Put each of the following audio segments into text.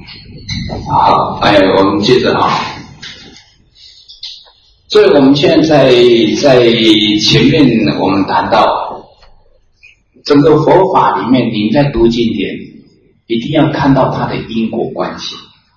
好，我们接着啊。所以我们现在在前面我们谈到整个佛法里面，您在读经典一定要看到它的因果关系，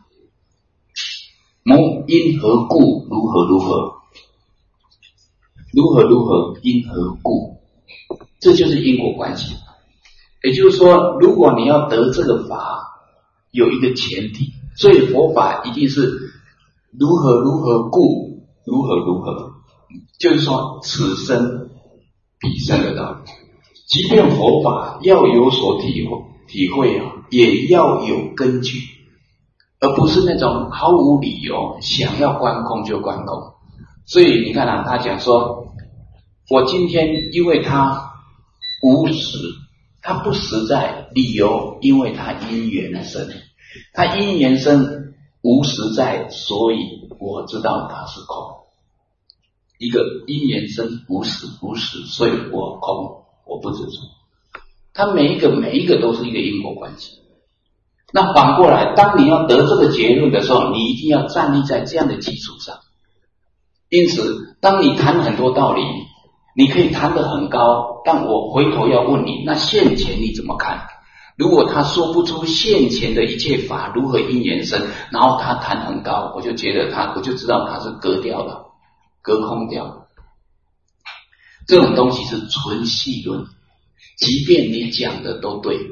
因何故，如何如何，如何如何，因何故，这就是因果关系。也就是说，如果你要得这个法，有一个前提，所以佛法一定是如何如何故，如何如何，就是说此生彼生的道理。即便佛法要有所体会啊，也要有根据，而不是那种毫无理由想要观空就观空。所以你看啊，他讲说，我今天因为他无实，他不实在，理由因为他因缘生，他因缘生无实在，所以我知道它是空。一个因缘生无实，所以我空，我不执着。它每一个都是一个因果关系。那反过来，当你要得这个结论的时候，你一定要站立在这样的基础上。因此，当你谈很多道理，你可以谈得很高，但我回头要问你，那现前你怎么看？如果他说不出现前的一切法如何因缘生，然后他谈很高，我就知道他是隔掉了，隔空掉了。这种东西是纯戏论，即便你讲的都对。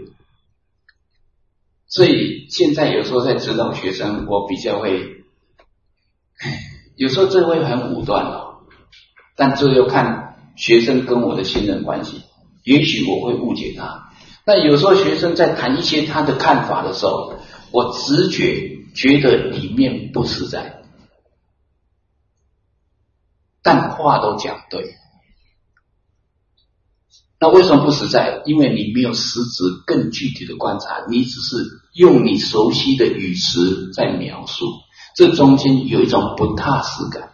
所以现在有时候在指导学生，我比较会，有时候这会很武断哦，但这要看学生跟我的信任关系，也许我会误解他。但有时候学生在谈一些他的看法的时候，我直觉觉得里面不实在，但话都讲对。那为什么不实在？因为你没有实质更具体的观察，你只是用你熟悉的语词在描述，这中间有一种不踏实感，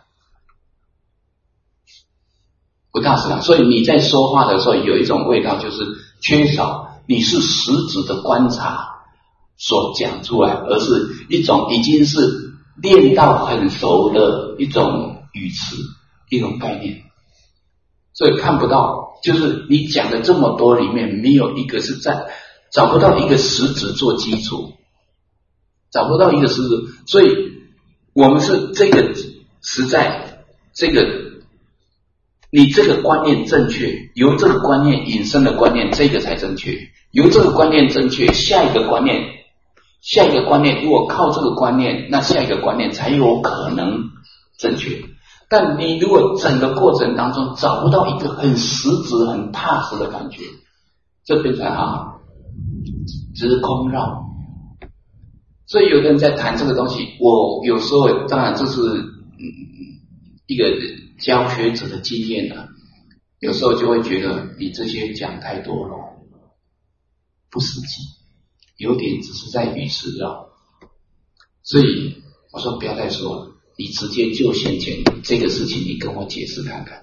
所以你在说话的时候有一种味道，就是缺少你是实质的观察所讲出来，而是一种已经是练到很熟的一种语词，一种概念，所以看不到，就是你讲的这么多里面没有一个是在找不到一个实质做基础，找不到一个实质，所以我们是这个实在，这个你这个观念正确，由这个观念引申的观念，这个才正确。由这个观念正确，下一个观念如果靠这个观念，那下一个观念才有可能正确。但你如果整个过程当中找不到一个很实质很踏实的感觉，这变成只是空绕。所以有的人在谈这个东西，我有时候当然这是一个教学者的经验啊，有时候就会觉得你这些讲太多了，不实际，有点只是在语词绕。所以我说不要再说了，你直接就现前这个事情，你跟我解释看看。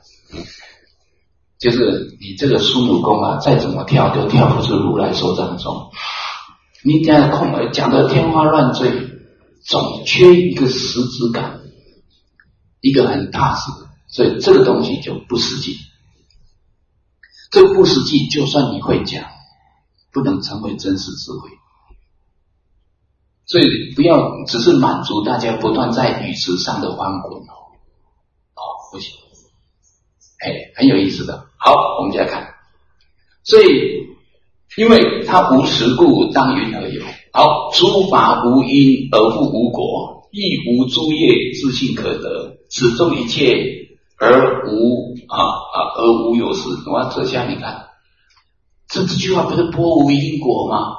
就是你这个孙悟空啊，再怎么跳都跳不出如来所掌中。你这样空讲得天花乱坠，总缺一个实质感，一个很踏实的，所以这个东西就不实际。这个不实际，就算你会讲，不能成为真实智慧。所以不要只是满足大家不断在语词上的翻滚不行，很有意思的。好，我们再来看。所以因为它无实故，当云何有？好，诸法无因而复无果，亦无诸业自性可得，此中一切而无有实。我要折下你看，这句话不是波无因果吗？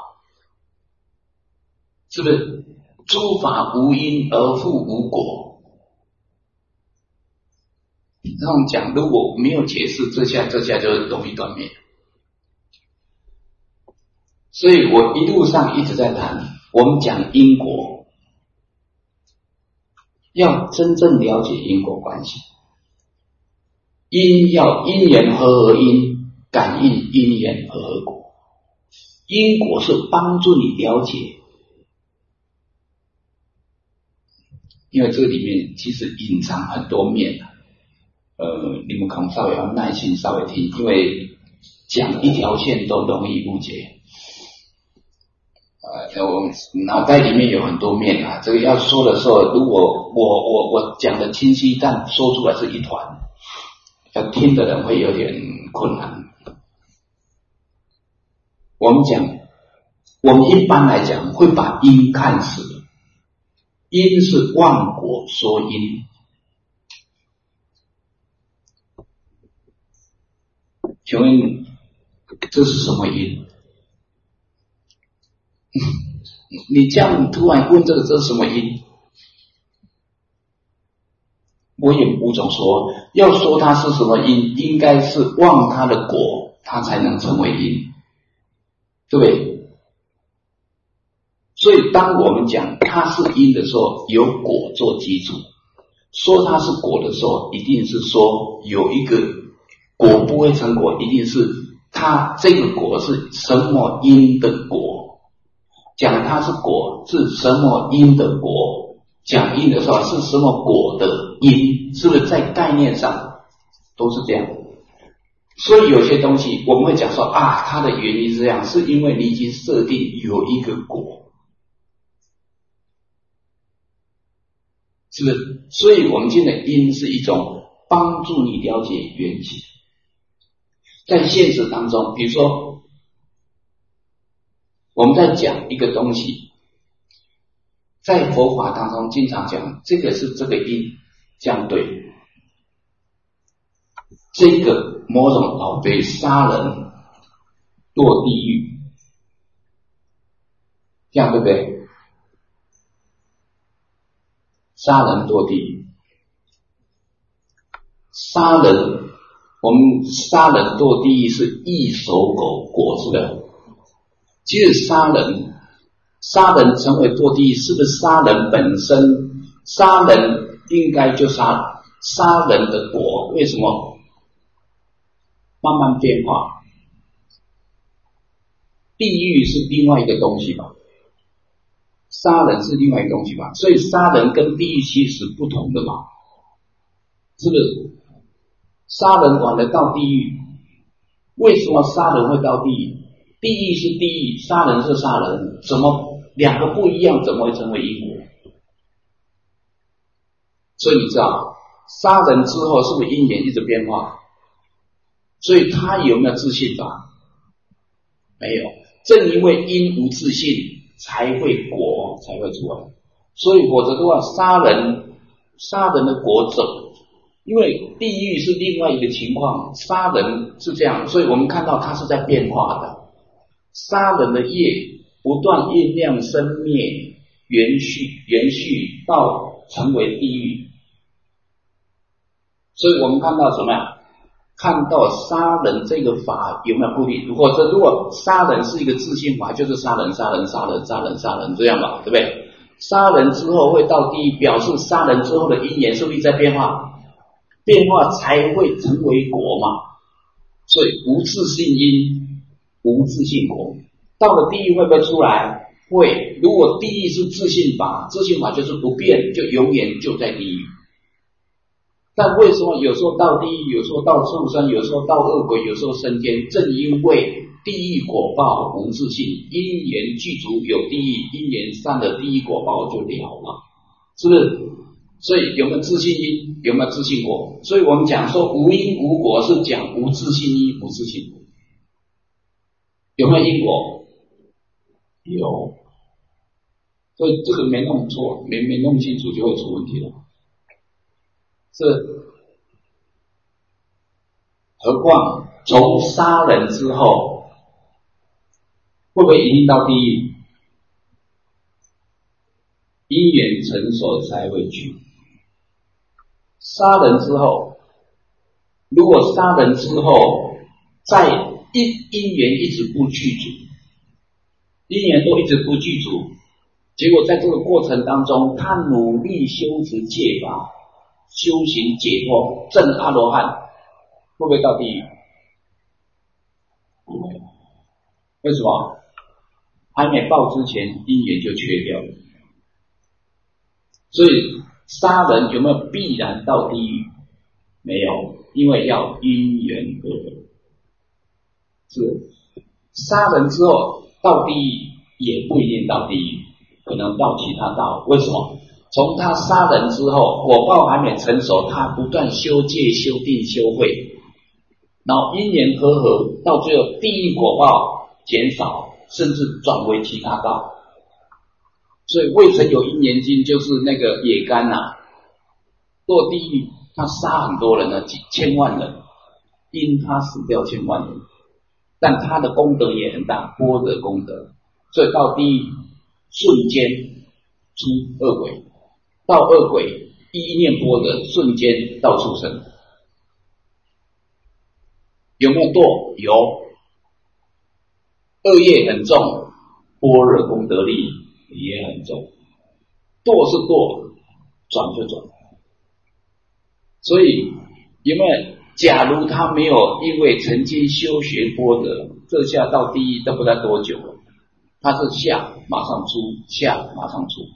是不是？诸法无因而复无果。这种讲如果没有解释，这下就容易断灭。所以我一路上一直在谈，我们讲因果，要真正了解因果关系。因要因缘合合因，感应因缘合合果。因果是帮助你了解因为这个里面其实隐藏很多面你们可能稍微要耐心稍微听，因为讲一条线都容易误解。我脑袋里面有很多面啊，这个要说的时候，如果我讲的清晰，但说出来是一团，要听的人会有点困难。我们一般来讲会把因看死，因是万果说因。请问这是什么因？你这样突然问这是什么因？我也无从说。要说它是什么因，应该是忘它的果，它才能成为因，对不对？所以当我们讲它是因的时候，有果做基础；说它是果的时候，一定是说有一个果不会成果，一定是它这个果是什么因的果。讲它是果是什么因的果，讲因的时候是什么果的因，是不是在概念上都是这样？所以有些东西我们会讲说啊，它的原因是这样，是因为你已经设定有一个果，是不是？所以我们今天的因是一种帮助你了解缘起。在现实当中，比如说我们在讲一个东西，在佛法当中经常讲这个是这个因，这样对。这个某种老辈杀人堕地狱，这样对不对？杀人堕地狱，杀人，我们杀人堕地狱是一手果，是不是？其实杀人成为堕地狱，是不是杀人本身？杀人应该就杀人的果，为什么慢慢变化？地狱是另外一个东西吧，杀人是另外一个东西吧，所以杀人跟地狱其实不同的嘛，是不是？杀人完了到地狱，为什么杀人会到地狱？地狱是地狱，杀人是杀人，怎么两个不一样，怎么会成为因果？所以你知道，杀人之后是不是因缘一直变化？所以他有没有自信法？没有，正因为因无自信，才会果才会出来。所以否则的话，杀人的果走，因为地狱是另外一个情况，杀人是这样，所以我们看到它是在变化的。杀人的业不断酝酿生灭，延续到成为地狱。所以我们看到什么呀？看到杀人这个法有没有固定？如果杀人是一个自性法，就是杀人这样吧，对不对？杀人之后会到地狱，表示杀人之后的因缘是不是在变化？变化才会成为果嘛。所以无自性因，无自性果。到了地狱会不会出来？会。如果地狱是自性法，自性法就是不变，就永远就在地狱。但为什么有时候到地狱，有时候到畜生，有时候到恶鬼，有时候升天？正因为地狱果报无自性，因缘具足有地狱，因缘散了，地狱果报就了了，是不是？所以有没有自性因，有没有自性果？所以我们讲说无因无果，是讲无自性因，无自性果。有没有因果？有。所以这个没弄错，没弄清楚就会出问题了。是，何况从杀人之后，会不会一定到地狱？因缘成熟才会去。杀人之后，如果杀人之后，在因缘一直不具足，因缘都一直不具足，结果在这个过程当中，他努力修持戒法，修行解脱，证阿罗汉，会不会到地狱？不会。为什么？还没报之前，因缘就缺掉了。 所以杀人有没有必然到地狱？没有，因为要因缘和合。是杀人之后到地狱也不一定到地狱，可能到其他道。为什么？从他杀人之后，果报还没成熟，他不断修戒、修定、修慧，然后因缘和合，到最后地狱果报减少，甚至转为其他道。所以未曾有因缘经就是那个野干落地狱，他杀很多人呢，几千万人，因他死掉千万人，但他的功德也很大，般若功德，所以到地狱瞬间出恶鬼，到恶鬼一念般若，瞬间到畜生。有没有堕？有。恶业很重，般若功德力也很重。堕是堕，转就转。所以有没有？假如他没有因为曾经修学般若，这下到地狱都不知道多久了。他是下马上出，下马上出。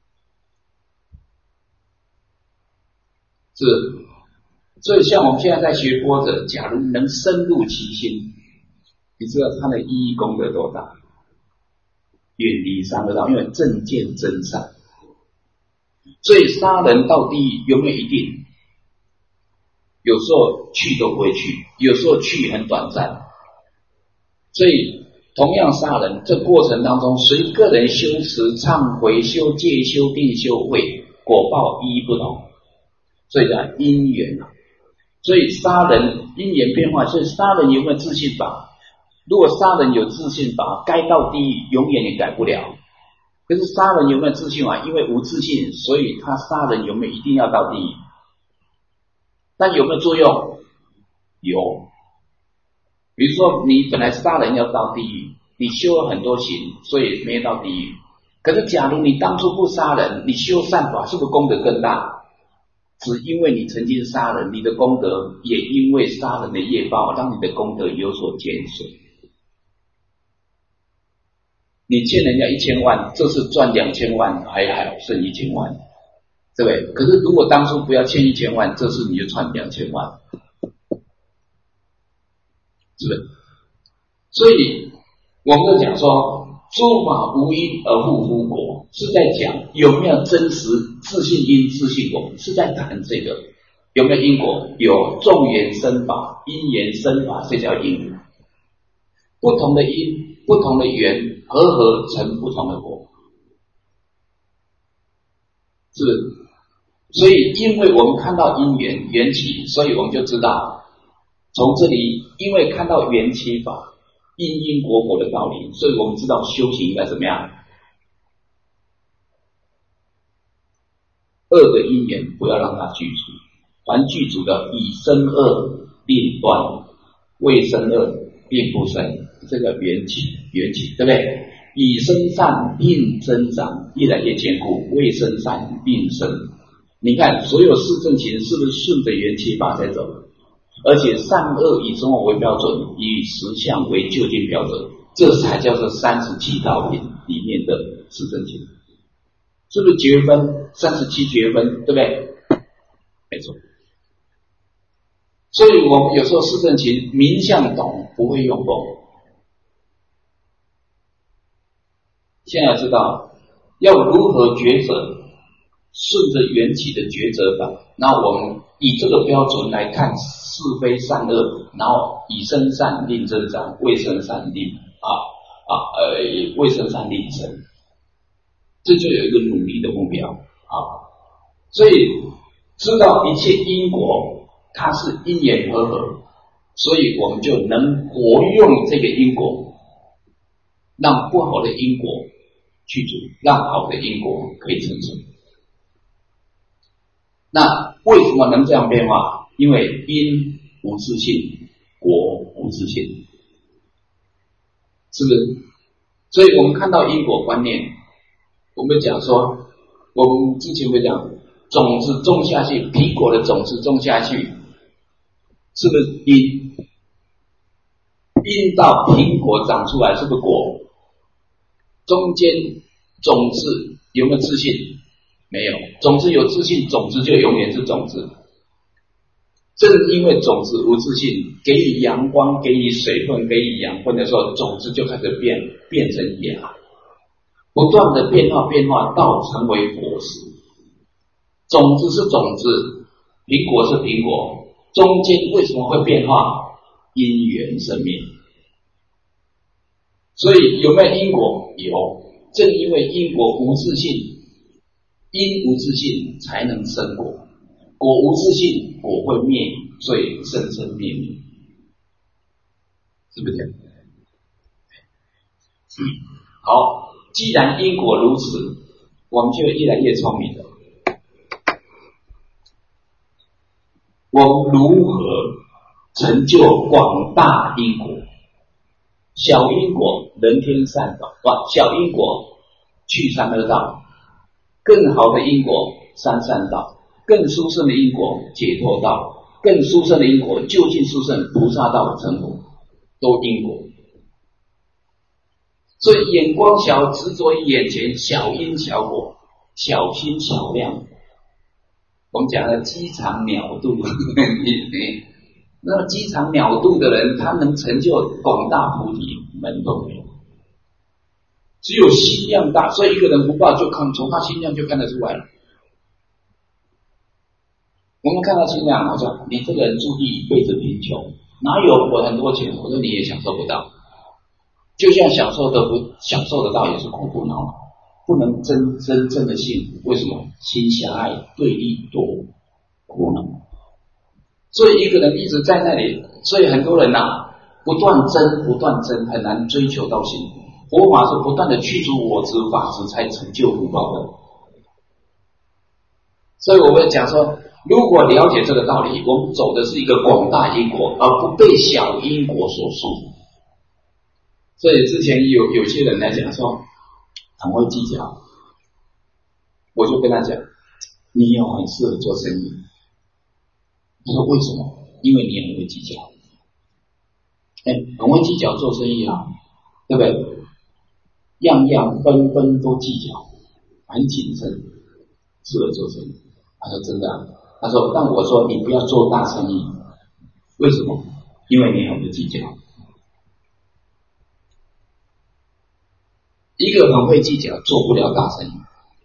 是，所以像我们现在在学般若，假如能深入其心，你知道它的意义功德多大？远离三恶道，因为正见真善。所以杀人到地狱有没有一定？有时候去都不会去，有时候去很短暂。所以同样杀人，这过程当中随个人修持、忏悔、修戒、修定、修慧，果报一不同。所以叫因缘所以杀人因缘变化，所以杀人有没有自信法？如果杀人有自信法，该到地狱永远也改不了。可是杀人有没有自信法？因为无自信，所以他杀人有没有一定要到地狱？但有没有作用？有。比如说你本来杀人要到地狱，你修了很多行，所以没有到地狱。可是假如你当初不杀人，你修善法，是不是功德更大？只因为你曾经杀人，你的功德也因为杀人的业报，让你的功德有所减损。你欠人家1000万，这次赚2000万，还好剩1000万，对不对？可是如果当初不要欠1000万，这次你就赚2000万，是不是？所以我们就讲说，诸法无因而复无果，是在讲有没有真实自性因自性果，是在谈这个有没有因果？有众缘生法，因缘生法，这叫因。不同的因，不同的缘，合合成不同的果，是不是？所以因为我们看到因缘缘起，所以我们就知道从这里，因为看到缘起法因因果果的道理，所以我们知道修行应该怎么样。恶的因缘不要让它具足，凡具足的以生恶令断，未生恶并不生，这个缘起，对不对？以生善并增长，越来越坚固，未生善并生。你看所有四正勤是不是顺着缘起法在走？而且善恶以中为标准，以实相为究竟标准，这才叫做37道品里面的四正勤。是不是觉分37觉分，对不对？没错。所以我们有时候四正勤名相懂，不会用功。现在知道要如何抉择，顺着缘起的抉择法，那我们以这个标准来看是非善恶，然后以生善令增长，未生善令未生善令生，这就有一个努力的目标所以知道一切因果它是因缘和合，所以我们就能活用这个因果，让不好的因果去除，让好的因果可以成熟。那为什么能这样变化？因为因无自性，果无自性，是不是？所以我们看到因果观念，我们讲说，我们之前会讲种子种下去，苹果的种子种下去，是不是因？因到苹果长出来，是不是果？中间种子有没有自信？ 没有。种子有自信，种子就永远是种子。正因为种子无自信，给予阳光，给予水分，给予养分的时候，种子就开始变成芽，不断的变化到成为果实。种子是种子，苹果是苹果，中间为什么会变化？因缘生灭。所以有没有因果？有。正因为因果无自信，因无自信才能生果，果无自信，果会灭，所以生生灭灭，是不是这样？好，既然因果如此，我们就越来越聪明了。我们如何成就广大因果？小因果人天善道，小因果去三恶道，更好的因果三善道，更殊胜的因果解脱道，更殊胜的因果究竟殊胜菩萨道成佛，都因果。所以眼光小，执着于眼前，小因小果，小心小量。我们讲的鸡肠鸟肚那么鸡肠鸟肚的人，他能成就广大菩提门都没有，只有心量大。所以一个人福报就从他心量就看得出来了。我们看到心量，我说你这个人注定一辈子贫穷，哪有我很多钱？我说你也享受不到，就像享受得到也是苦苦恼恼，不能真正的幸福。为什么？心狭隘，对立多，苦恼。所以一个人一直在那里，所以很多人不断争，很难追求到幸福。佛法是不断的去除我执法执，才成就福报的。所以我会讲说，如果了解这个道理，我们走的是一个广大因果，而不被小因果所束。所以之前有些人来讲说很会计较，我就跟他讲，你也很适合做生意。他说为什么？因为你很会计较。很会计较做生意对不对？样样分都计较，很谨慎，适合做生意。他说真的他说但我说你不要做大生意。为什么？因为你很会计较。一个很会计较做不了大生意，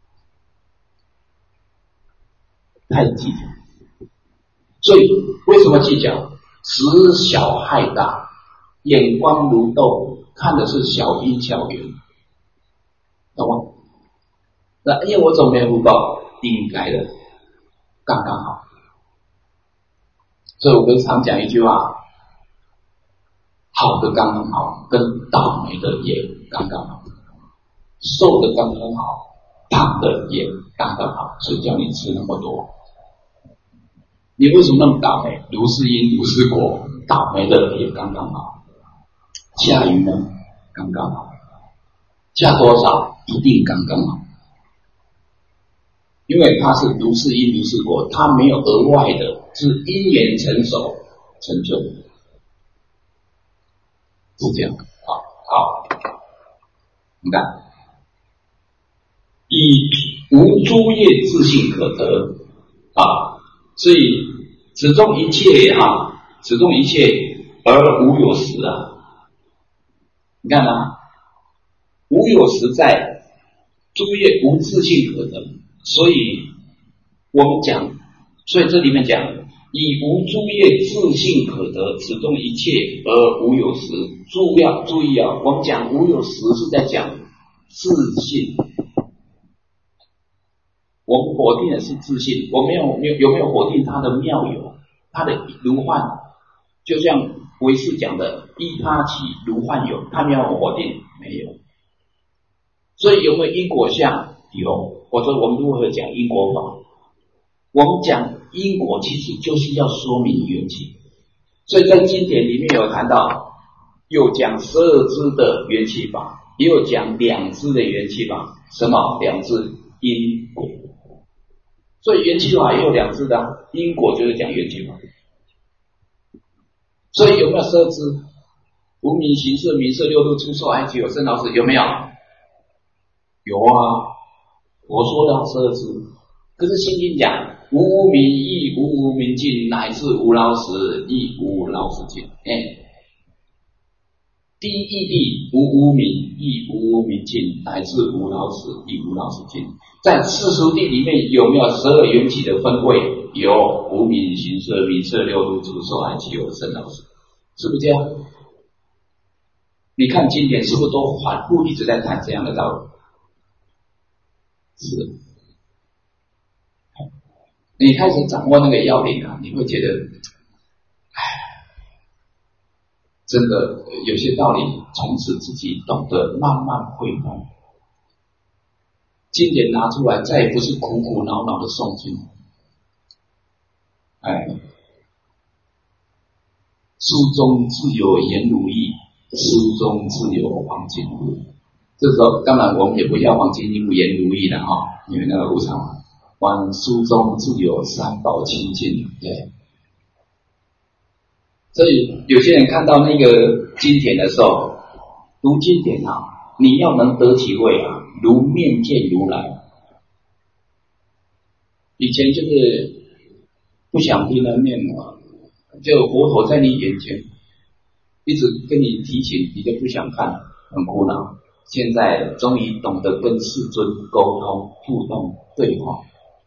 太计较。所以为什么计较？执小害大，眼光如豆，看的是小因小缘，懂吗？那因为我总没有福报，应该的，刚刚好。所以我跟常讲一句话，好的刚刚好，跟倒霉的也刚刚好，瘦的刚刚好，胖的也刚刚好，所以叫你吃那么多。你为什么那么倒霉？如是因如是果，倒霉的也刚刚好。下雨呢，刚刚好。下多少一定刚刚好，因为它是如是因如是果，它没有额外的，是因缘成熟成就，是这样。好，你看，以无诸业自性可得所以此中一切此中一切而无有实你看无有实在，诸业无自性可得。所以我们讲，所以这里面讲以无诸业自性可得，此中一切而无有实。注意我们讲无有实是在讲自性。我们否定的是自性，我们有没有否定它的妙有，它的如幻？就像唯识讲的依他起如幻有，它没有否定，没有。所以有没有因果相？有。我说我们如何讲因果法？我们讲因果其实就是要说明缘起，所以在经典里面有谈到，又讲12支的缘起法，也有讲2支的缘起法。什么2支？因果。所以缘起法也有2支的因果就是讲缘起法。所以有没有12支？无明行识名色六度触受爱觉有生老死，有没有？有我说了12字，可是心经讲无无明亦无无明尽，乃至无老死亦无老死尽。第一义谛无无明亦无无明尽，乃至无老死亦无老死尽。在世俗谛里面有没有12缘起的分位？有，无明、行识、名色、六入、住、受、爱、起、有、生、老、死，是不是这样？你看经典是不是都反复一直在谈这样的道理？是的。你开始掌握那个要领啊，你会觉得，真的有些道理从此自己懂得，慢慢会懂。经典拿出来，再也不是苦苦恼恼的诵经。书中自有颜如玉，书中自有黄金屋。这时候当然我们也不要黄金屋颜如玉了哈，因为那个无常。往书中自有三宝清净，对。所以有些人看到那个经典的时候，读经典啊，你要能得体会啊，如面见如来。以前就是不想听他念啊，就佛陀在你眼前一直跟你提醒，你就不想看，很苦恼。现在终于懂得跟世尊沟通、互动、对话。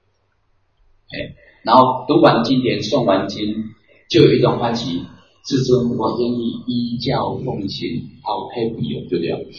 然后读完经典、诵完经，就有一种欢喜。世尊，我愿意依教奉行，好 happy 哦，就这样。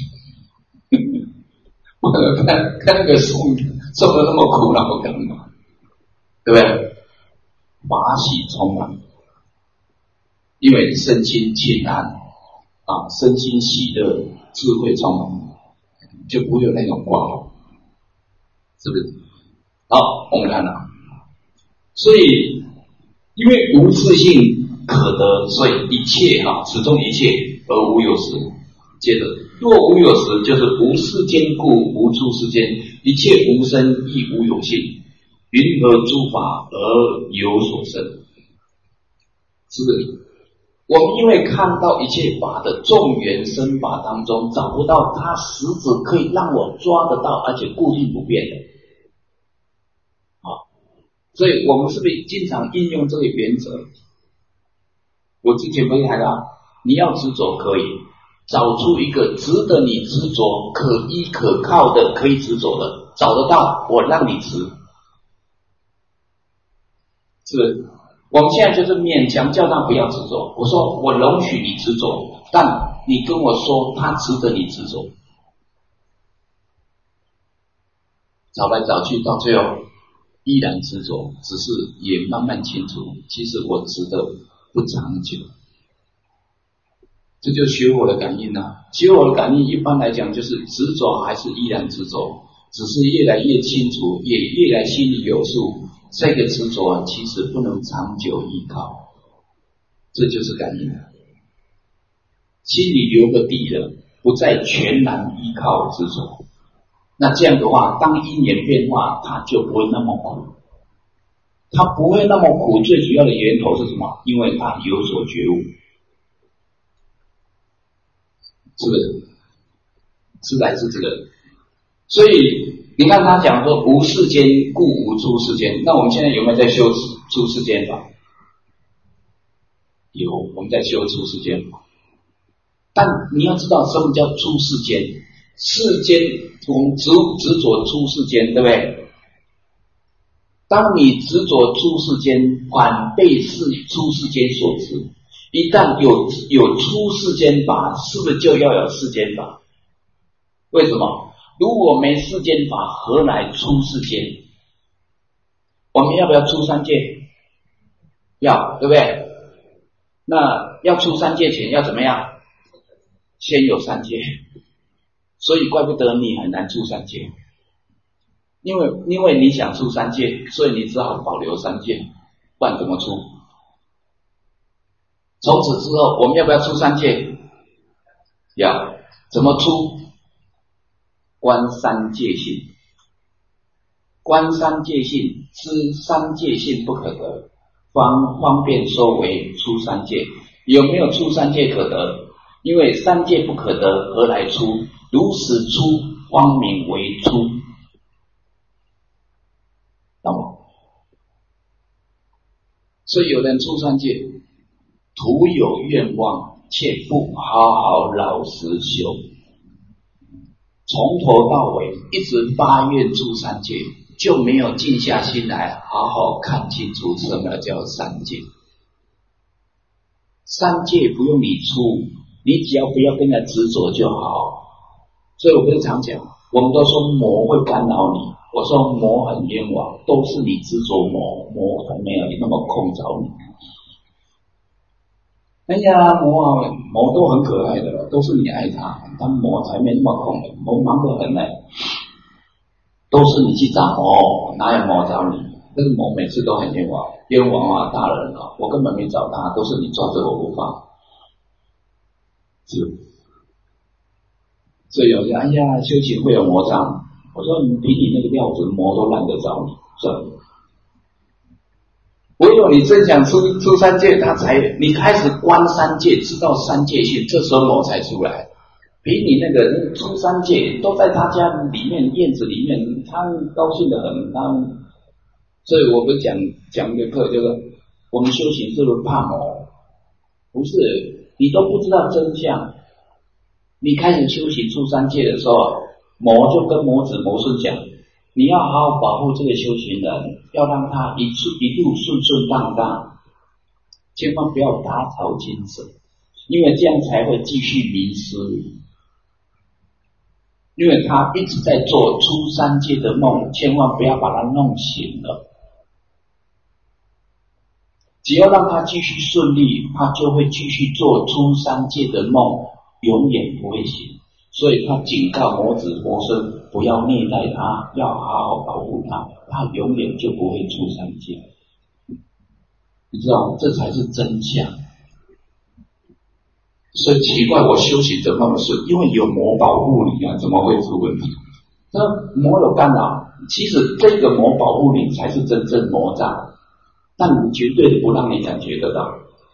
我看那个诵的那么苦恼，干嘛？对不对？法喜充满，因为身心清安啊，身心喜乐，智慧充满，就不会有那种挂号，是不是？好，我们看啊。所以，因为无自性可得，所以一切始终一切而无有时。接着，若无有时，就是无世间故，无处世间，一切无生亦无有性，云何诸法而有所生？是不是？我们因为看到一切法的众缘生法当中，找不到它实质可以让我抓得到，而且固定不变的。所以我们是不是经常应用这个原则？我之前不是谈到，你要执着可以找出一个值得你执着、可依可靠的、可以执着的，找得到，我让你执。是，我们现在就是勉强叫他不要执着。我说我容许你执着，但你跟我说他值得你执着。找来找去，到最后依然执着，只是也慢慢清楚，其实我执的不长久。这就是学我的感应啊！学我的感应一般来讲就是执着还是依然执着，只是越来越清楚，也越来心里有数。这个执着其实不能长久依靠，这就是感应了。心里留个底了，不再全然依靠执着。那这样的话，当因缘变化，它就不会那么苦。它不会那么苦，最主要的源头是什么？因为它有所觉悟，是不是？是来自这个。所以你看他讲说无世间故无出世间，那我们现在有没有在修出世间法？有，我们在修出世间法。但你要知道什么叫出世间？世间我们执着出世间，对不对？当你执着出世间，反被出世间所执。一旦有出世间法，是不是就要有世间法？为什么？如果没世间法，何来出世间？我们要不要出三界？要，对不对？那要出三界前要怎么样？先有三界。所以怪不得你很难出三界，因为你想出三界，所以你只好保留三界，不然怎么出？从此之后，我们要不要出三界？要，怎么出？观三界性，观三界性，知三界性不可得，方便说为出三界。有没有出三界可得？因为三界不可得，何来出？如此出，方名为出。 所以有人出三界，徒有愿望，却不好好老实修，从头到尾一直发愿出三界，就没有静下心来好好看清楚什么叫三界。三界不用你出，你只要不要跟他执着就好。所以我不是常讲，我们都说魔会干扰你，我说魔很冤枉，都是你执着魔，魔才没有那么控着你。哎呀，魔都很可爱的，都是你爱他，但魔才没那么控的，魔忙得很呢，都是你去找魔，哪有魔找你？这个魔每次都很冤枉，冤枉啊，大人啊，我根本没找他，都是你抓着我不放，是。所以有人哎呀，修行会有魔障，我说你凭你那个料子，魔都懒得找你，算了。唯有你真想出三界，他才你开始观三界，知道三界性，这时候魔才出来。比你那个出三界都在他家里面院子里面，他高兴得很。所以我不是讲一个课，就是我们修行是不是怕魔？不是，你都不知道真相。你开始修行出三界的时候，魔就跟魔子魔孙讲，你要好好保护这个修行人，要让他一路顺顺当当，千万不要打草惊蛇，因为这样才会继续迷失。因为他一直在做出三界的梦，千万不要把他弄醒了。只要让他继续顺利，他就会继续做出三界的梦，永远不会醒。所以他警告魔子魔孙不要虐待他，要好好保护他，他永远就不会出三界。你知道，这才是真相。所以奇怪，我修行怎么那么顺？因为有魔保护你啊，怎么会出问题？那魔有干扰，其实这个魔保护你才是真正魔障，但你绝对的不让你感觉得到。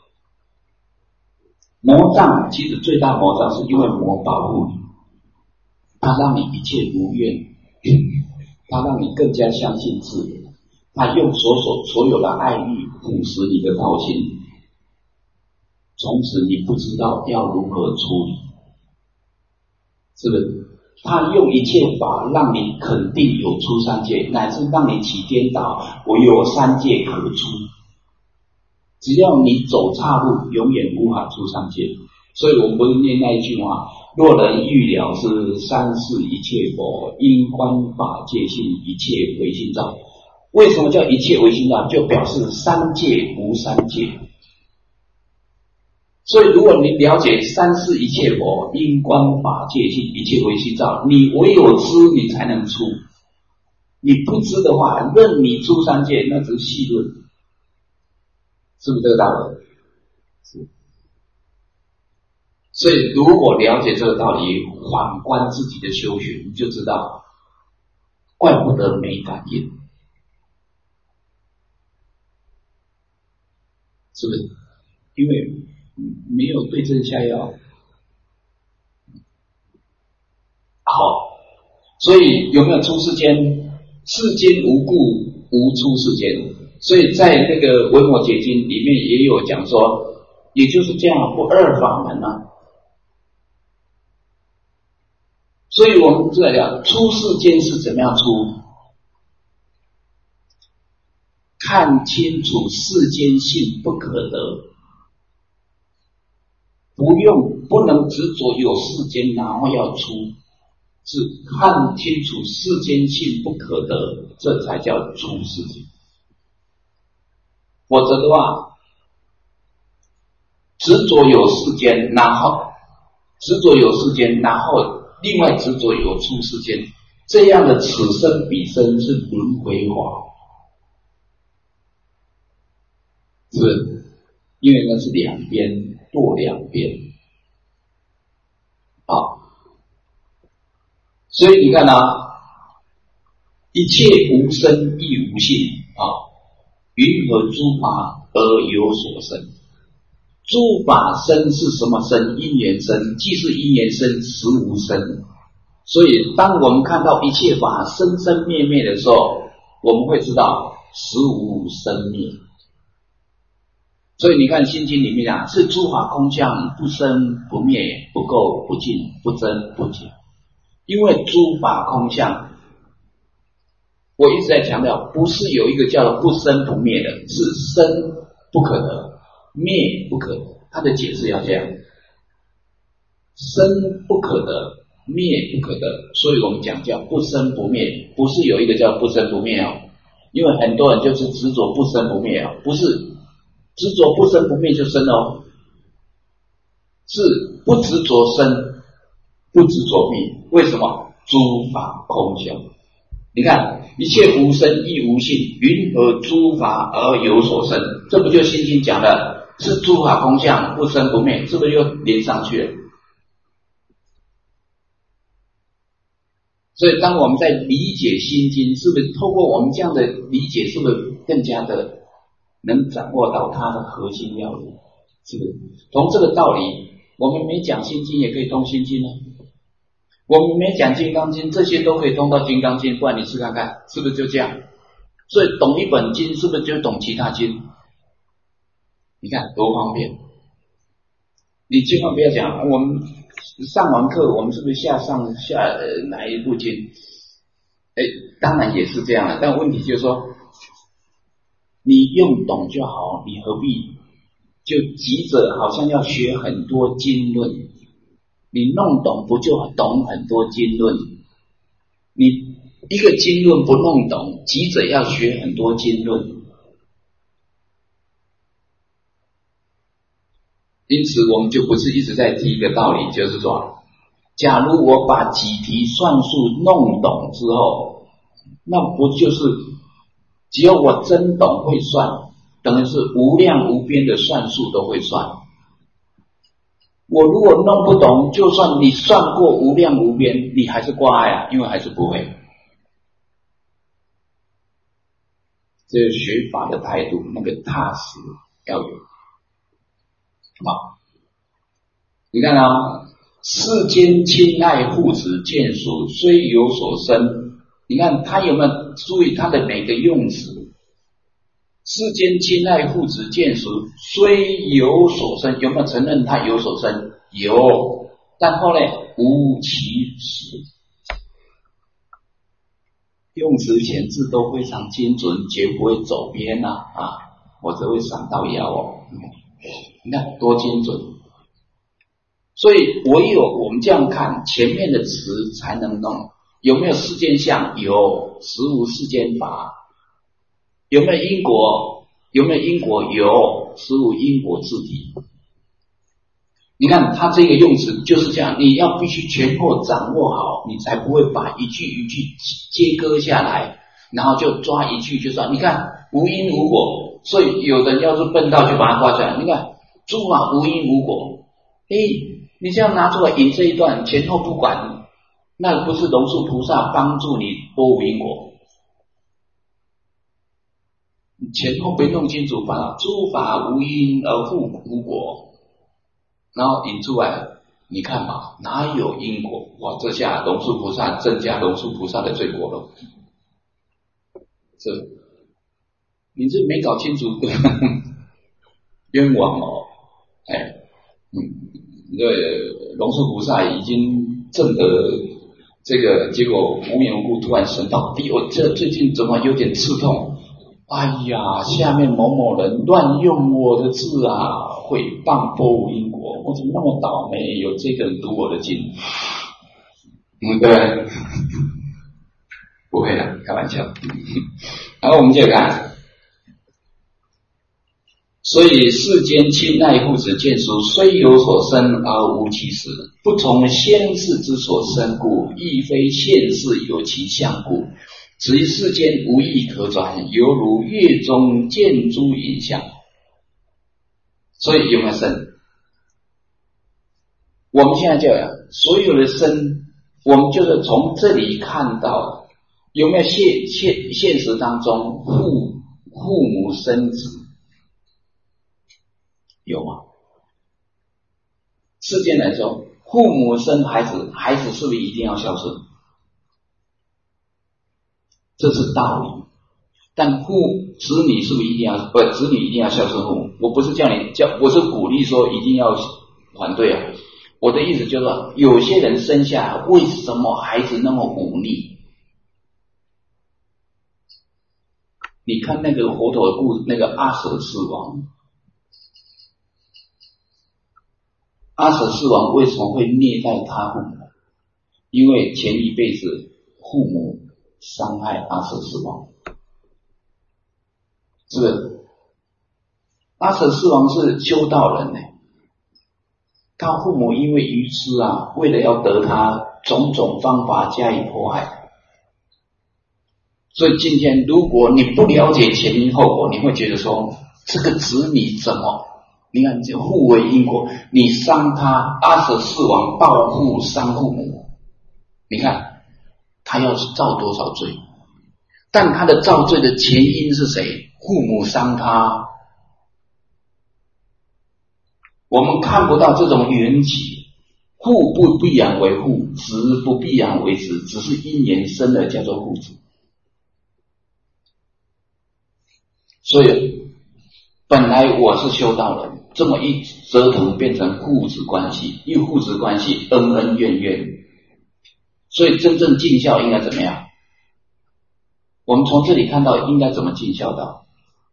魔障其实最大魔障是因为魔保护你，他让你一切如愿，他让你更加相信自己，他用所有的爱欲腐蚀你的道心，从此你不知道要如何处理，是不是？他用一切法让你肯定有出三界，乃至让你起颠倒，我有三界可出。只要你走岔路，永远无法出三界。所以我们不是念那一句话：若人欲了知三世一切佛，因观法界性，一切唯心造。为什么叫一切唯心造？就表示三界无三界。所以如果你了解三世一切佛，因观法界性，一切唯心造，你唯有知你才能出，你不知的话，任你出三界，那只是戏论，是不是这个道理？是。所以如果了解这个道理，反观自己的修学，你就知道怪不得没感应，是不是？因为没有对症下药。好，所以有没有出世间？世间无故无出世间。所以在那个维摩诘经里面也有讲说，也就是这样，不二法门啊。所以我们知道讲出世间是怎么样出？看清楚世间性不可得，不能执着有世间，然后要出，是看清楚世间性不可得，这才叫出世间。否则的话，执着有世间，然后另外执着有出世间，这样的此生彼生是轮回法，是因为那是两边堕两边。好，所以你看啊，一切无生亦无性啊，云何诸法而有所生？诸法生是什么生？因缘生，既是因缘生，实无生。所以当我们看到一切法生生灭灭的时候，我们会知道实无生灭。 所以你看《心经》里面啊，是诸法空相，不生不灭，不垢不净，不增不减。因为诸法空相，我一直在强调，不是有一个叫做不生不灭的，是生不可得，灭不可得。它的解释要这样：生不可得，灭不可得。所以我们讲叫不生不灭，不是有一个叫不生不灭哦。因为很多人就是执着不生不灭哦，不是执着不生不灭就生哦，是不执着生，不执着灭。为什么？诸法空相。你看，一切无生亦无性，云何诸法而有所生？这不就《心经》讲的是诸法空相，不生不灭，是不是又连上去了？所以当我们在理解《心经》，是不是透过我们这样的理解，是不是更加的能掌握到它的核心要领？是不是？从这个道理，我们没讲《心经》也可以通《心经》啊。我们没讲《金刚经》，这些都可以通到《金刚经》，不然你试看看，是不是就这样？所以懂一本经，是不是就懂其他经？你看多方便！你千万不要讲，我们上完课，我们是不是下哪一部经？当然也是这样的，但问题就是说，你用懂就好，你何必就急着好像要学很多经论？你弄懂不就懂很多经论？你一个经论不弄懂，急着要学很多经论。因此我们就不是一直在提一个道理，就是说，假如我把几题算术弄懂之后，那不就是只要我真懂会算，等于是无量无边的算术都会算。我如果弄不懂，就算你算过无量无边，你还是挂碍啊，因为还是不会。这是学法的态度，那个踏实要有。好，你看啊，世间亲爱父子眷属，虽有所生。你看他有没有注意他的每个用词？世间亲爱父子眷属，虽有所生，有没有承认他有所生？有，但后来无其实。用词遣字都非常精准，绝不会走偏或者会闪到腰哦。你看多精准！所以唯有我们这样看，前面的词才能弄。有没有世间相？有，实无世间法。有没有因果？有没有因果？有，实无因果自体。你看他这个用词就是这样，你要必须全部掌握好，你才不会把一句一句切割下来，然后就抓一句就算。你看无因无果，所以有人要是笨到就把它画出来。你看诸法无因无果，你这样拿出来引这一段，前后不管，那不是龙树菩萨帮助你拨无因果？前后没弄清楚，把诸法无因而复无果，然后引出来，你看吧，哪有因果？哇，这下龙树菩萨增加龙树菩萨的罪过了。你这没搞清楚，冤枉哦！这龙树菩萨已经证得这个，结果无缘无故突然神到逼我，这最近怎么有点刺痛？哎呀，下面某某人乱用我的字啊，毁谤拨无因果，我怎么那么倒霉？有这个人读我的经，对，不会的，开玩笑。然后我们接着看，所以世间亲爱父子眷属，虽有所生而无其实，不从先世之所生故，亦非现世有其相故。此一世间无义可转，犹如月中见诸影像。所以有没有生？我们现在就所有的生，我们就是从这里看到有没有现实当中父母生子？有吗？世间来说，父母生孩子，孩子是不是一定要孝顺？这是道理。 但子女是不是一定要子女一定要孝顺父母？我不是我是鼓励说一定要反对啊。我的意思就是说，有些人生下来为什么孩子那么忤逆？你看那个佛陀的故事，那个阿舍世王，阿舍世王为什么会虐待他父母？因为前一辈子父母伤害阿舍世王。是不是？阿舍世王是修道人呢，他父母因为愚痴啊，为了要得他，种种方法加以迫害。所以今天如果你不了解前因后果，你会觉得说这个子女怎么？你看这互为因果，你伤他，阿舍世王报复伤父母，你看他要造多少罪？但他的造罪的前因是谁？父母伤他。我们看不到这种缘起，父不必然为父，子不必然为子，只是因缘生了叫做父子。所以本来我是修道人，这么一折腾变成父子关系，一父子关系恩恩怨怨，所以真正尽孝应该怎么样？我们从这里看到应该怎么尽孝道。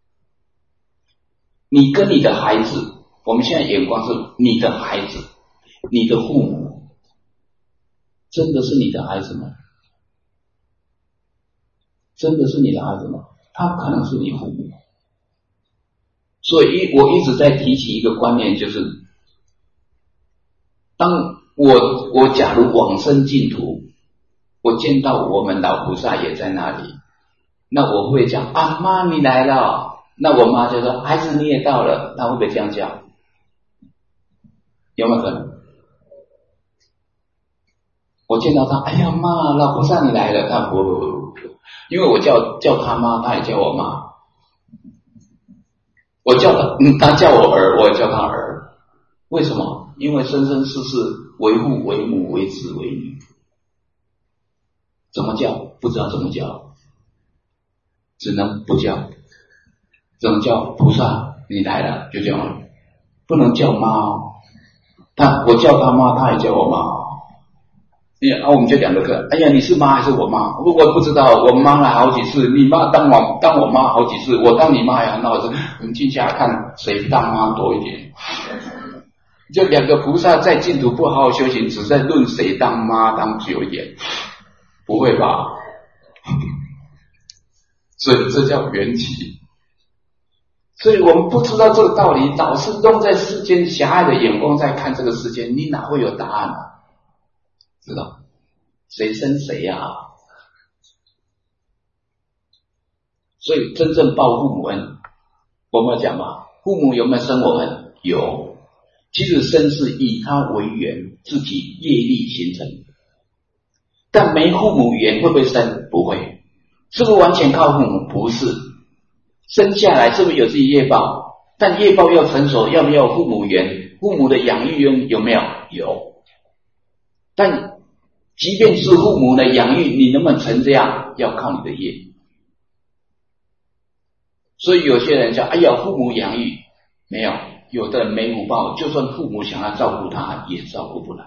你跟你的孩子，我们现在眼光是你的孩子，你的父母，真的是你的孩子吗？真的是你的孩子吗？他可能是你父母。所以我一直在提起一个观念，就是当我假如往生净土，我见到我们老菩萨也在那里，那我会讲啊，妈你来了，那我妈就说孩子你也到了，她会不会这样讲？有没有可能？我见到她，哎呀妈，老菩萨你来了，她不，因为我叫她妈，她也叫我妈。我叫他叫我儿，我也叫他儿。为什么？因为生生世世为父为母为子为女，怎么叫？不知道怎么叫，只能不叫。怎么叫？菩萨你来了就叫了，不能叫妈哦。我叫他妈，他也叫我妈。我们就两个课，哎呀，你是妈还是我妈？我不知道，我妈了好几次，你妈当我妈好几次，我当你妈呀，那我们静下来看谁当妈多一点。就两个菩萨在净土不好好修行，只在论谁当妈当久一点，不会吧？所以这叫缘起。所以我们不知道这个道理，老是用在世间狭隘的眼光在看这个世界，你哪会有答案啊？知道谁生谁啊？所以真正报父母恩，我们讲嘛，父母有没有生我们？有，其实生是以他为缘，自己业力形成。但没父母缘会不会生？不会。是不是完全靠父母？不是。生下来是不是有自己业报？但业报要成熟，要不要父母缘？父母的养育有没有？有。但即便是父母的养育，你能不能成这样，要靠你的业。所以有些人讲，哎呀，父母养育没有，有的人没福报，就算父母想要照顾他，也照顾不来。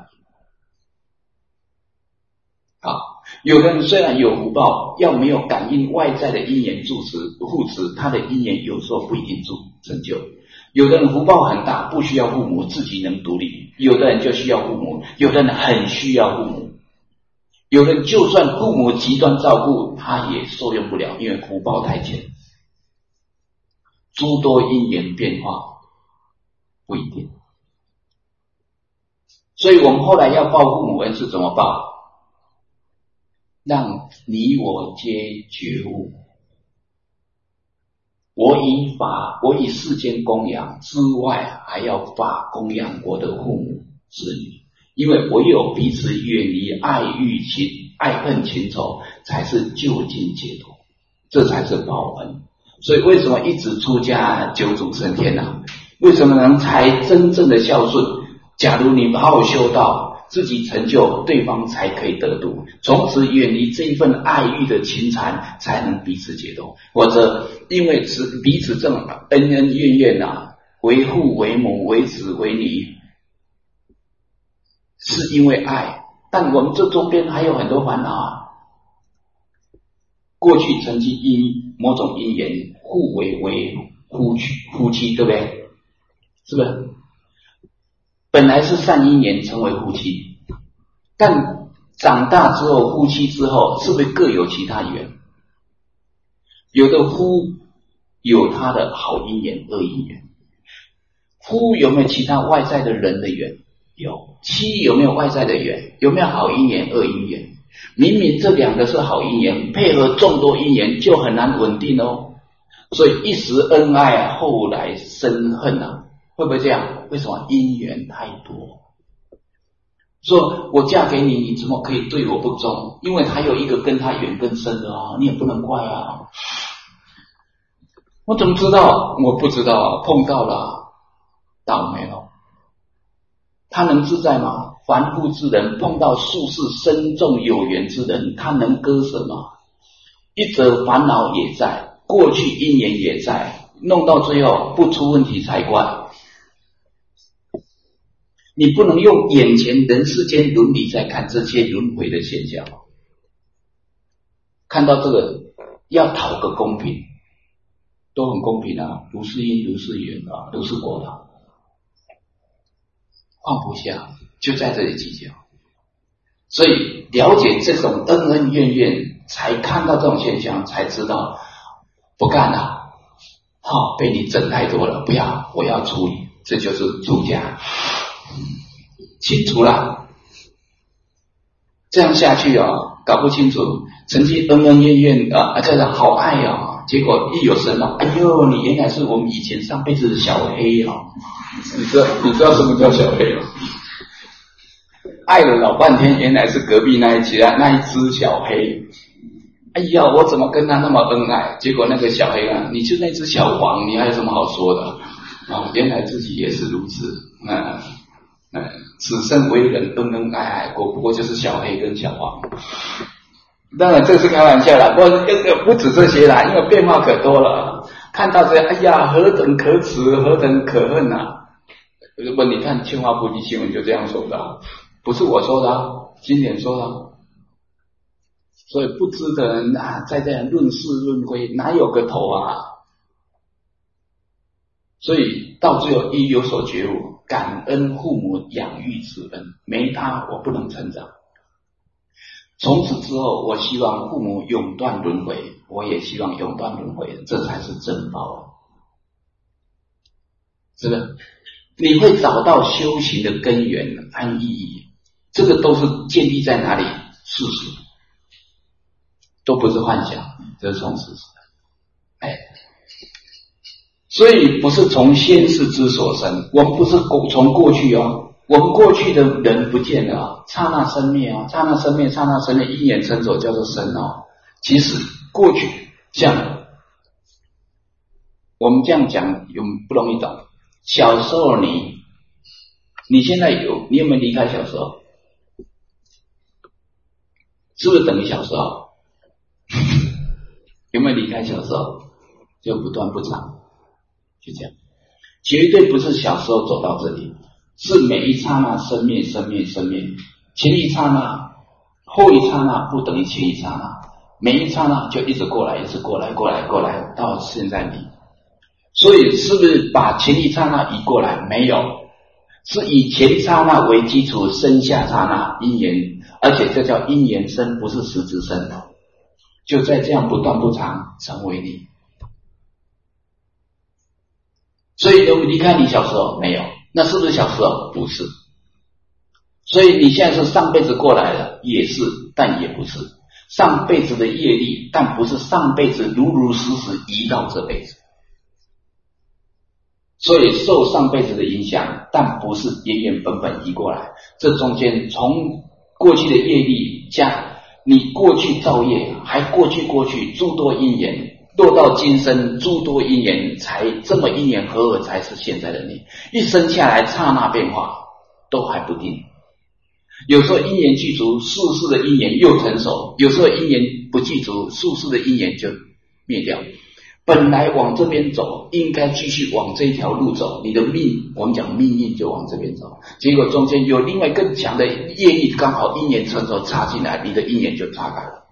好，有的人虽然有福报，要没有感应外在的因缘助持护持，他的因缘有时候不一定成就。有的人福报很大，不需要父母，自己能独立；有的人就需要父母，有的人很需要父母。有人就算父母极端照顾，他也受用不了，因为福报太浅。诸多因缘变化，不一定。所以我们后来要报父母恩是怎么报？让你我皆觉悟。我以世间供养之外，还要法供养我的父母子女，因为唯有彼此远离爱恨情仇，才是究竟解脱，这才是报恩。所以为什么一直出家九祖升天啊？为什么能才真正的孝顺？假如你好好修道， 自己成就，对方才可以得度，从此远离这一份爱欲的情缠，才能彼此解脱。或者因为彼此这种恩恩怨怨啊，为父为母为子为女，是因为爱，但我们这周边还有很多烦恼啊。过去曾经因某种因缘互为夫妻，对不对？是不是？本来是善因缘成为夫妻，但长大之后夫妻之后，是不是各有其他缘？有的夫有他的好因缘恶因缘，夫有没有其他外在的人的缘？有。妻有没有外在的缘？有没有好因缘恶因缘？明明这两个是好因缘，配合众多因缘就很难稳定哦。所以一时恩爱，后来生恨啊，会不会这样？为什么？因缘太多。说我嫁给你，你怎么可以对我不忠？因为还有一个跟他缘更深的啊，你也不能怪啊。我怎么知道？我不知道，碰到了，倒霉了。他能自在吗？凡夫之人碰到术士深重有缘之人，他能割舍吗？一则烦恼也在，过去因缘也在，弄到最后不出问题才怪。你不能用眼前人世间伦理在看这些轮回的现象，看到这个要讨个公平，都很公平啊，如是因如是缘啊，如是果的，放不下，就在这里计较。所以了解这种恩恩怨怨，才看到这种现象，才知道不干了，被你整太多了，不要，我要处理，这就是出家。清楚了，这样下去搞不清楚，曾经恩恩怨怨啊，这个好爱啊，结果一有神了，哎呦，你原来是我们以前上辈子的小黑啊！你知道什么叫小黑吗？爱了老半天，原来是隔壁那一只小黑。哎呀，我怎么跟他那么恩爱？结果那个小黑啊，你就那只小黄，你还有什么好说的？原来自己也是如此。此生为人恩恩爱爱过，不过就是小黑跟小黄。当然这是开玩笑啦，不止这些啦，因为变化可多了。看到这，哎呀，何等可耻，何等可恨啊！如果你看清华菩提新闻就这样说的，不是我说的，经典说的。所以不知的人啊，在这样论事论非，哪有个头啊？所以到最后一有所觉悟，感恩父母养育之恩，没他我不能成长。从此之后，我希望父母永断轮回，我也希望永断轮回，这才是真报。是不是？你会找到修行的根源和意义，这个都是建立在哪里？事实，都不是幻想，这是从事实。所以不是从先世之所生，我们不是从过去我们过去的人不见了刹那生灭刹那生灭，刹那生灭，因缘成熟叫做生其实过去像我们这样讲有不容易懂。小时候你现在你有没有离开小时候？是不是等于小时候？有没有离开小时候？就不断不长，就这样，绝对不是小时候走到这里，是每一刹那生灭生灭生灭，前一刹那后一刹那不等于前一刹那，每一刹那就一直过来，一直过来到现在你。所以是不是把前一刹那移过来？没有，是以前刹那为基础生下刹那因缘，而且这叫因缘生，不是实质生，就在这样不断不长成为你。所以有离开你小时候没有？那是不是小时候？不是。所以你现在是上辈子过来了，也是，但也不是。上辈子的业力，但不是上辈子如如实实移到这辈子。所以受上辈子的影响，但不是原原本本移过来。这中间从过去的业力加你过去造业，还过去诸多因缘，落到今生诸多因缘，才这么因缘合才是现在的你。一生下来刹那变化都还不定， 有时候因缘具足，宿世的因缘又成熟；有时候因缘不具足，宿世的因缘就灭掉。本来往这边走，应该继续往这条路走，你的命，我们讲命运就往这边走，结果中间有另外更强的业力，刚好因缘成熟插进来，你的因缘就岔开了，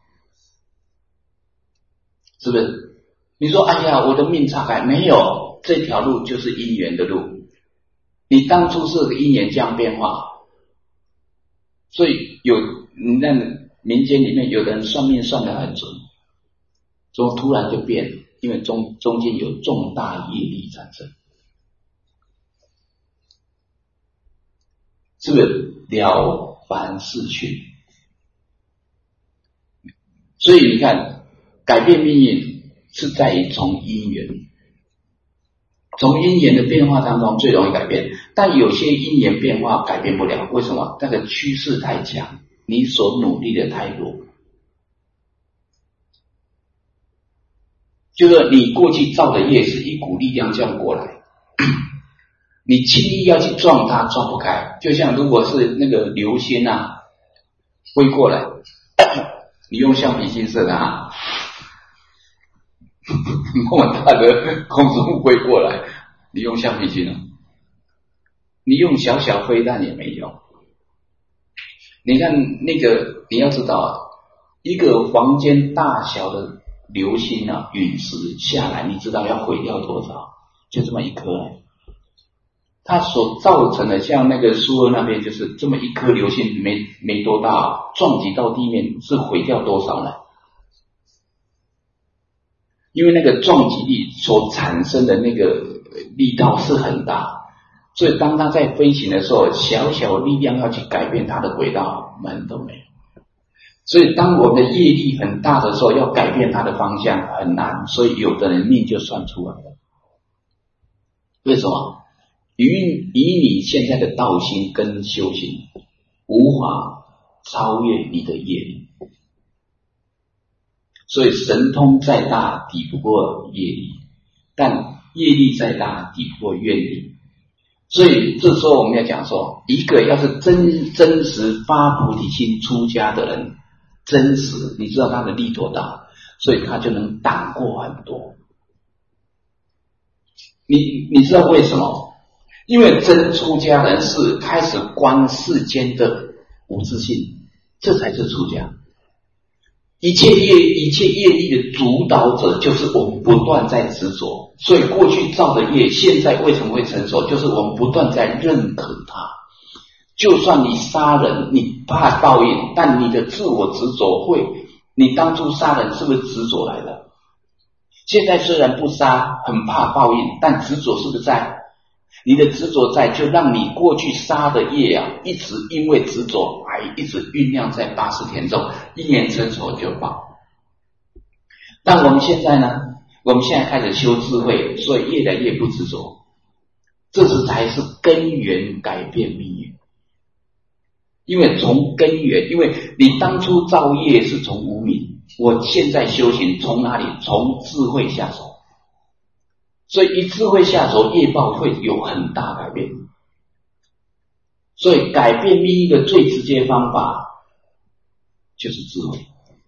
是不是？你说哎呀，我的命岔开，没有，这条路就是因缘的路，你当初是个因缘这样变化，所以你在民间里面有的人算命算得很准，怎么突然就变了？因为中间有重大业力产生，是不是了凡四趣？所以你看，改变命运是在于从因缘，从因缘的变化当中最容易改变，但有些因缘变化改变不了，为什么？那个趋势太强，你所努力的太弱。就是你过去造的业是一股力量这样过来，你轻易要去撞它，撞不开。就像如果是那个流星啊飞过来，你用橡皮筋射它，那么大的空中飞过来，你用橡皮筋啊，你用小小飞弹也没用。你看那个，你要知道，一个房间大小的流星啊，陨石下来，你知道要毁掉多少？就这么一颗来，它所造成的，像那个苏俄那边就是这么一颗流星没多大，撞击到地面是毁掉多少呢？因为那个撞击力所产生的那个力道是很大，所以当它在飞行的时候，小小力量要去改变它的轨道，门都没有。所以当我们的业力很大的时候，要改变它的方向很难，所以有的人命就算出来了。为什么？以你现在的道心跟修行，无法超越你的业力。所以神通再大抵不过业力，但业力再大抵不过愿力。所以这时候我们要讲说，一个要是真实发菩提心出家的人，真实，你知道他的力多大，所以他就能挡过很多。你知道为什么？因为真出家人是开始观世间的无自性，这才是出家。一切业力的主导者就是我们不断在执着，所以过去造的业现在为什么会成熟，就是我们不断在认可它。就算你杀人，你怕报应，但你的自我执着会，你当初杀人是不是执着来的？现在虽然不杀，很怕报应，但执着是不是在？你的执着在，就让你过去杀的业啊，一直因为执着还一直酝酿在80田中，一年成熟就报。但我们现在呢？我们现在开始修智慧，所以越来越不执着，这才是根源改变命运。因为从根源，因为你当初造业是从无明，我现在修行从哪里？从智慧下手。所以一智慧下手，业报会有很大改变。所以改变命运的最直接方法就是智慧，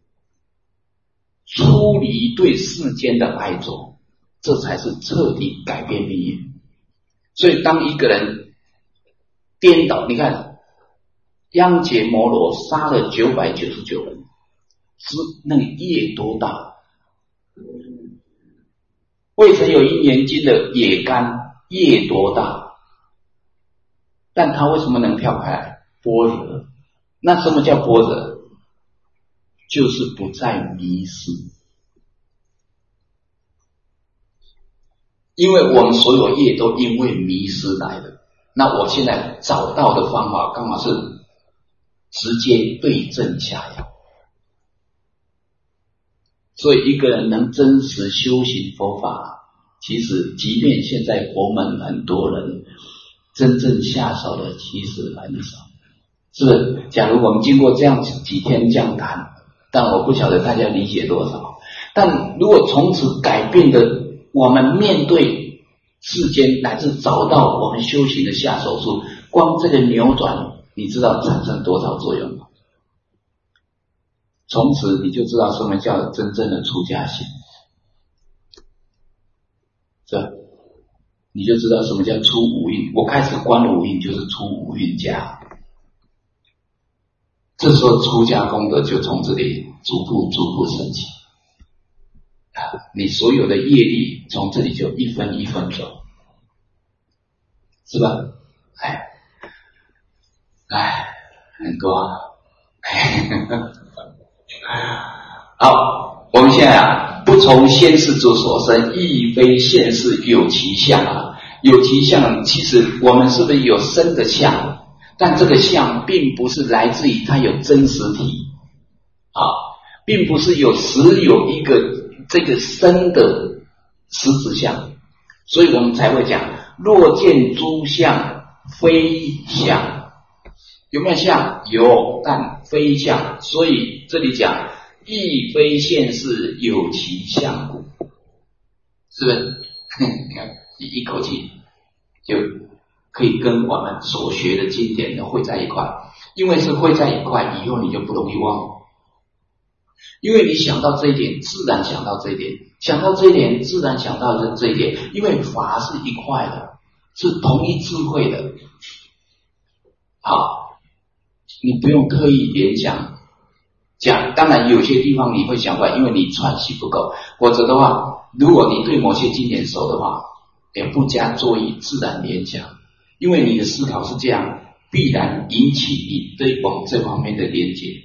出离对世间的爱着，这才是彻底改变命运。所以当一个人颠倒，你看央羯摩罗杀了999人，是那个业多大？未曾有因缘经的野干业多大？但他为什么能跳开来？般若。那什么叫般若？就是不再迷失。因为我们所有业都因为迷失来的，那我现在找到的方法刚好是直接对症下药。所以一个人能真实修行佛法，其实即便现在佛门很多人真正下手的其实很少，是不是？假如我们经过这样几天这样谈，但我不晓得大家理解多少。但如果从此改变的，我们面对世间乃至找到我们修行的下手处，光这个扭转你知道产生多少作用吗？从此你就知道什么叫真正的出家心，是吧？你就知道什么叫出五蕴。我开始观五蕴，就是出五蕴家。这时候出家功德就从这里逐步升起。你所有的业力从这里就一分一分走，是吧？很多好，我们现在不从先世之所生，亦非现世有其相有其相，其实我们是不是有生的相？但这个相并不是来自于它有真实体并不是实有一个这个生的实质相，所以我们才会讲若见诸相非相。有没有相？有，但非相。所以这里讲亦非现世有其相故，是不是？你看一口气就可以跟我们所学的经典汇在一块，因为是汇在一块，以后你就不容易忘，因为你想到这一点，自然想到这一点，想到这一点，自然想到这一点，因为法是一块的，是同一智慧的。好，你不用刻意联想讲，当然有些地方你会想过来，因为你串习不够，否则的话，如果你对某些经典熟的话，也不加作意，自然联想，因为你的思考是这样，必然引起你对往这方面的连结，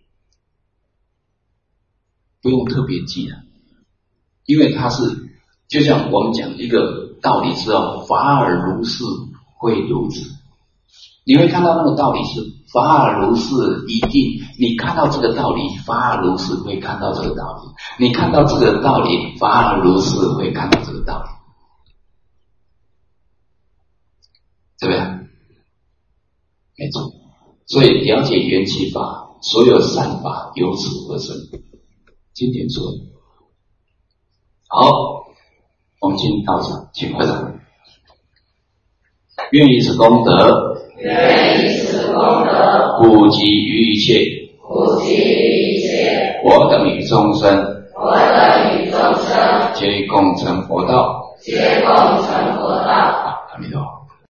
不用特别记了，因为它是就像我们讲一个道理之后，法尔如是会如此，你会看到那个道理是法尔如是一定，你看到这个道理，法尔如是会看到这个道理，你看到这个道理，法尔如是会看到这个道理，对不对？没错。所以了解缘起法，所有善法由此而生，经典说的。好，我们进道场，请会长。愿以此功德， 愿以此功德， 普及于一切， 普及于一切， 我等与众生， 我等与众生， 皆共成佛道， 皆共成佛道。